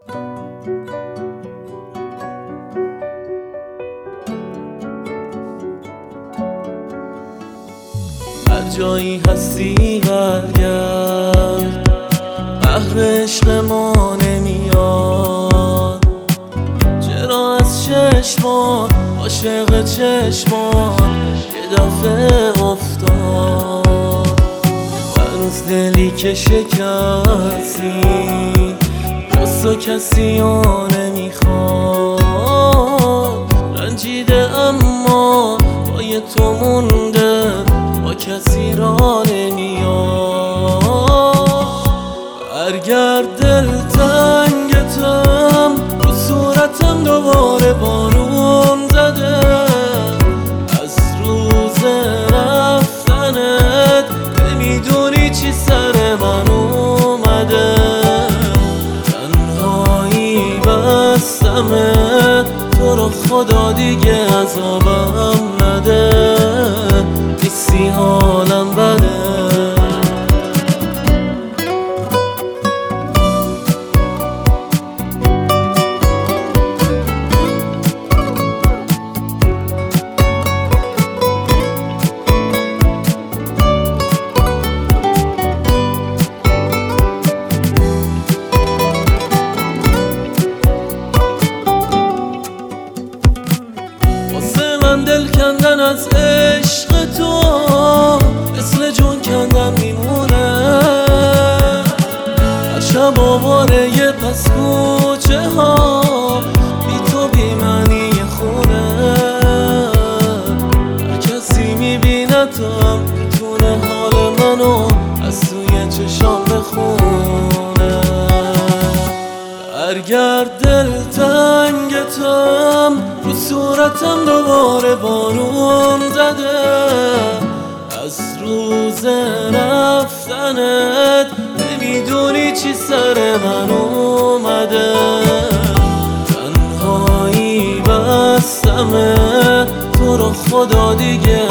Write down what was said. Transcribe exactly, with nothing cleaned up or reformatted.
هر جایی هستی برگرد، بحر عشق ما نمیاد. چرا از چشمان عاشق چشمان یه دفعه افتاد؟ هنوز دلی که شکستی جز تو کسی ها نمیخواد. رنجیده اما پای تو مونده، با کسی را نمیاد. برگرد دلتنگتم، رو صورتم دوباره بارون زده. از روز رفتنت نمیدونی چی سر من اومده. تنهایی بستمه، تو رو خدا دیگه عذابم نده. نیستی حالم بده. دل کندن از عشق تو مثل جون کندن میمونه. هر شب آواره یه پس کوچه ها بی تو بی معنی خونه. هر کسی میبینه تو هم میتونه حال منو از توی چشام بخونه. برگرد دلتنگتم، رو صورتم دوباره بارون زده. از روز رفتنت نمیدونی چی سر من اومده. تنهایی بستمه، تو رو خدا دیگه